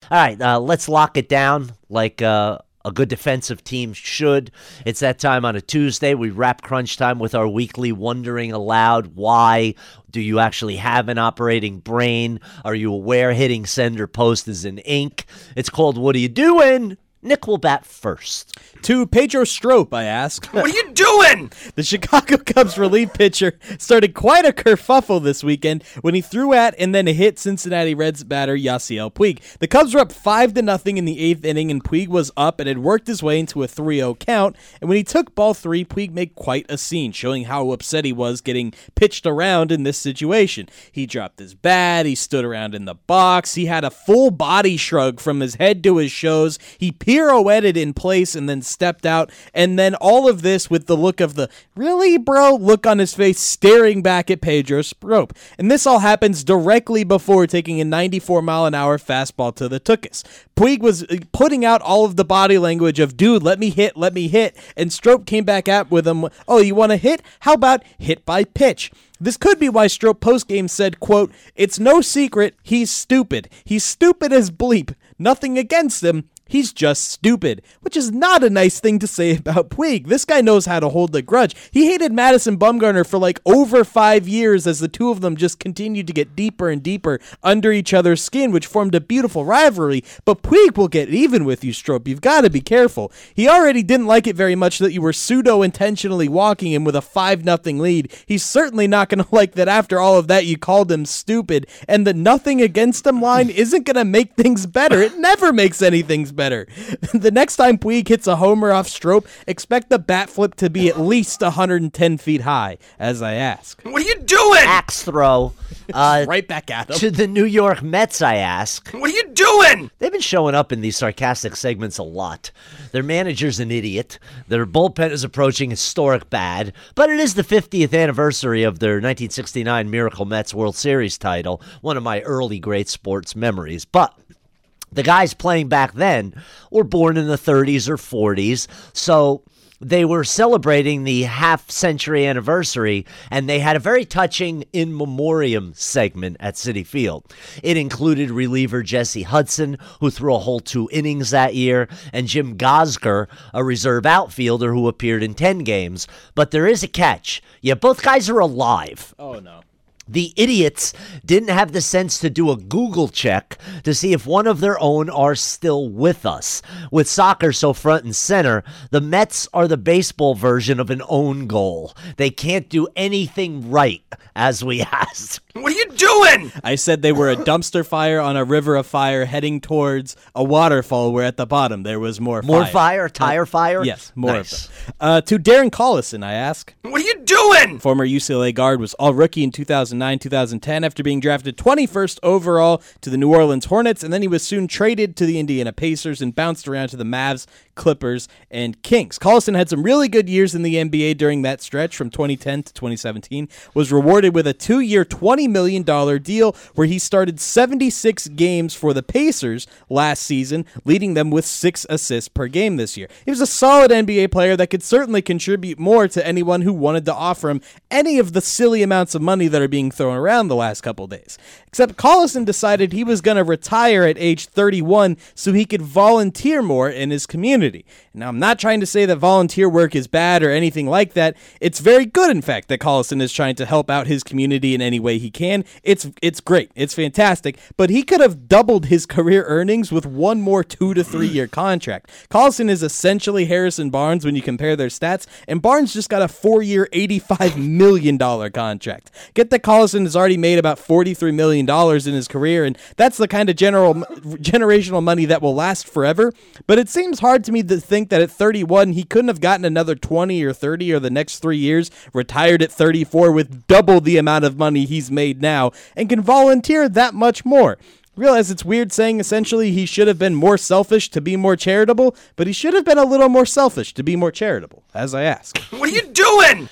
All right, let's lock it down like a good defensive team should. It's that time on a Tuesday. We wrap Crunch Time with our weekly Wondering Aloud. Why? Do you actually have an operating brain? Are you aware hitting send or post is in ink? It's called What Are You Doing? Nick will bat first. To Pedro Strop, I ask. What are you doing? The Chicago Cubs relief pitcher started quite a kerfuffle this weekend when he threw at and then hit Cincinnati Reds batter Yasiel Puig. The Cubs were up 5-0 in the 8th inning, and Puig was up and had worked his way into a 3-0 count. And when he took ball 3, Puig made quite a scene, showing how upset he was getting pitched around in this situation. He dropped his bat, he stood around in the box, he had a full body shrug from his head to his shoes, he pirouetted in place and then stepped out, and then all of this with the look of the "really, bro" look on his face, staring back at Pedro Strop. And this all happens directly before taking a 94-mile-an-hour fastball to the tuchus. Puig was putting out all of the body language of, "Dude, let me hit," and Strop came back at with him, "Oh, you want to hit? How about hit by pitch?" This could be why Strop postgame said, quote, "It's no secret, he's stupid. He's stupid as bleep. Nothing against him. He's just stupid," which is not a nice thing to say about Puig. This guy knows how to hold a grudge. He hated Madison Bumgarner for like over 5 years as the two of them just continued to get deeper and deeper under each other's skin, which formed a beautiful rivalry. But Puig will get even with you, Strop. You've got to be careful. He already didn't like it very much that you were pseudo-intentionally walking him with a 5-0 lead. He's certainly not going to like that after all of that you called him stupid. And the nothing against him line isn't going to make things better. It never makes anything better. The next time Puig hits a homer off Strop, expect the bat flip to be at least 110 feet high, as I ask. What are you doing? Axe throw. Right back at him. To the New York Mets, I ask. What are you doing? They've been showing up in these sarcastic segments a lot. Their manager's an idiot. Their bullpen is approaching historic bad. But it is the 50th anniversary of their 1969 Miracle Mets World Series title, one of my early great sports memories. But the guys playing back then were born in the 30s or 40s, so they were celebrating the half-century anniversary, and they had a very touching in memoriam segment at Citi Field. It included reliever Jesse Hudson, who threw a whole 2 innings that year, and Jim Gosger, a reserve outfielder who appeared in 10 games. But there is a catch. Yeah, both guys are alive. Oh, no. The idiots didn't have the sense to do a Google check to see if one of their own are still with us. With soccer so front and center, the Mets are the baseball version of an own goal. They can't do anything right, as we asked. What are you doing? I said they were a dumpster fire on a river of fire heading towards a waterfall where at the bottom there was more fire. More fire? Tire fire? Yes, more nice. of them. To Darren Collison, I ask. What are you doing? Former UCLA guard was all-rookie in 2009-2010 after being drafted 21st overall to the New Orleans Hornets, and then he was soon traded to the Indiana Pacers and bounced around to the Mavs, Clippers, and Kings. Collison had some really good years in the NBA during that stretch from 2010 to 2017, was rewarded with a 2-year, $20 million deal where he started 76 games for the Pacers last season, leading them with 6 assists per game this year. He was a solid NBA player that could certainly contribute more to anyone who wanted to offer him any of the silly amounts of money that are being thrown around the last couple days. Except Collison decided he was going to retire at age 31 so he could volunteer more in his community. Now, I'm not trying to say that volunteer work is bad or anything like that. It's very good, in fact, that Collison is trying to help out his community in any way he can. It's great. It's fantastic. But he could have doubled his career earnings with one more 2 to 3 year contract. Collison is essentially Harrison Barnes when you compare their stats, and Barnes just got a 4-year, $85 million contract. Get that Collison has already made about $43 million in his career, and that's the kind of generational money that will last forever. But it seems hard to me to think that at 31, he couldn't have gotten another 20 or 30 or the next 3 years, retired at 34 with double the amount of money he's made now, and can volunteer that much more. Realize it's weird saying essentially he should have been more selfish to be more charitable, but he should have been a little more selfish to be more charitable, as I ask. What are you doing?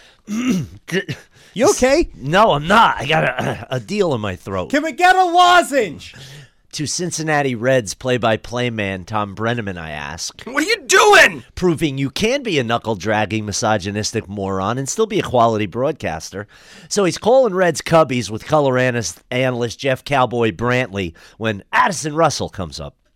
You okay? No, I'm not. I got a deal in my throat. Can we get a lozenge? To Cincinnati Reds play-by-play man Tom Brenneman, I ask. What are you doing? Proving you can be a knuckle-dragging, misogynistic moron and still be a quality broadcaster. So he's calling Reds Cubbies with color analyst Jeff Cowboy Brantley when Addison Russell comes up.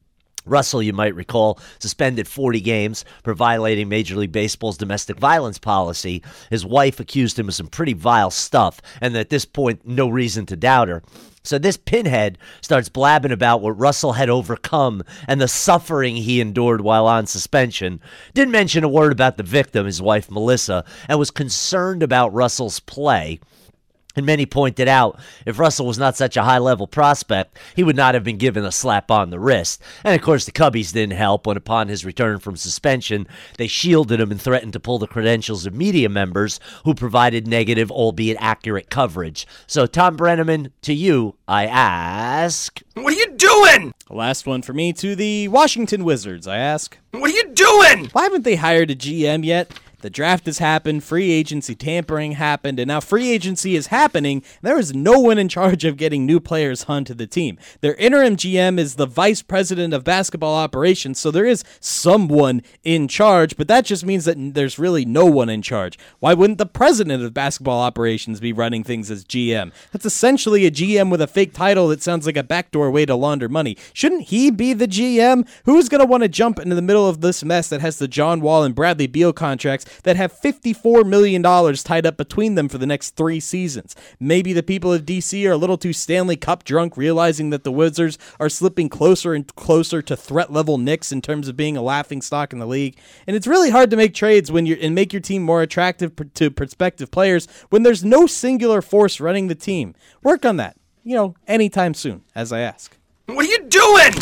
Russell, you might recall, suspended 40 games for violating Major League Baseball's domestic violence policy. His wife accused him of some pretty vile stuff, and at this point, no reason to doubt her. So this pinhead starts blabbing about what Russell had overcome and the suffering he endured while on suspension. Didn't mention a word about the victim, his wife Melissa, and was concerned about Russell's play. And many pointed out, if Russell was not such a high-level prospect, he would not have been given a slap on the wrist. And of course, the Cubbies didn't help when, upon his return from suspension, they shielded him and threatened to pull the credentials of media members who provided negative, albeit accurate coverage. So, Tom Brenneman, to you, I ask... What are you doing? Last one for me to the Washington Wizards, I ask. What are you doing? Why haven't they hired a GM yet? The draft has happened, free agency tampering happened, and now free agency is happening. There is no one in charge of getting new players onto the team. Their interim GM is the vice president of basketball operations, so there is someone in charge, but that just means that there's really no one in charge. Why wouldn't the president of basketball operations be running things as GM? That's essentially a GM with a fake title that sounds like a backdoor way to launder money. Shouldn't he be the GM? Who's going to want to jump into the middle of this mess that has the John Wall and Bradley Beal contracts that have $54 million tied up between them for the next 3 seasons? Maybe the people of DC are a little too Stanley Cup drunk, realizing that the Wizards are slipping closer and closer to threat-level Knicks in terms of being a laughingstock in the league. And it's really hard to make trades and make your team more attractive to prospective players when there's no singular force running the team. Work on that, anytime soon, as I ask. What are you doing?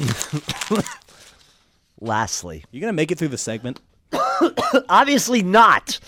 And lastly... You going to make it through the segment? Obviously not.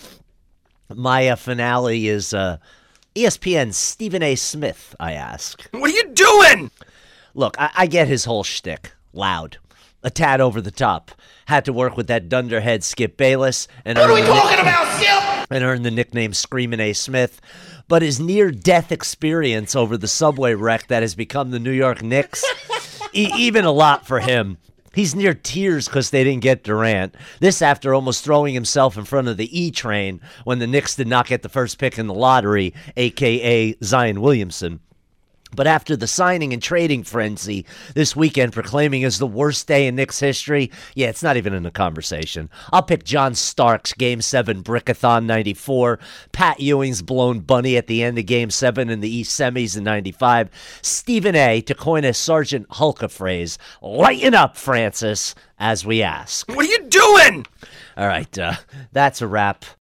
My finale is ESPN's Stephen A. Smith, I ask. What are you doing? Look, I get his whole shtick. Loud. A tad over the top. Had to work with that dunderhead Skip Bayless. And What are we talking about, Skip? And earned the nickname Screamin' A. Smith. But his near-death experience over the subway wreck that has become the New York Knicks, even a lot for him. He's near tears because they didn't get Durant. This after almost throwing himself in front of the E-train when the Knicks did not get the first pick in the lottery, a.k.a. Zion Williamson. But after the signing and trading frenzy this weekend proclaiming as the worst day in Knicks history, yeah, it's not even in the conversation. I'll pick John Stark's Game 7 Brickathon 94, Pat Ewing's blown bunny at the end of Game 7 in the East Semis in 95, Stephen A., to coin a Sergeant Hulka phrase, lighten up, Francis, as we ask. What are you doing? All right, that's a wrap.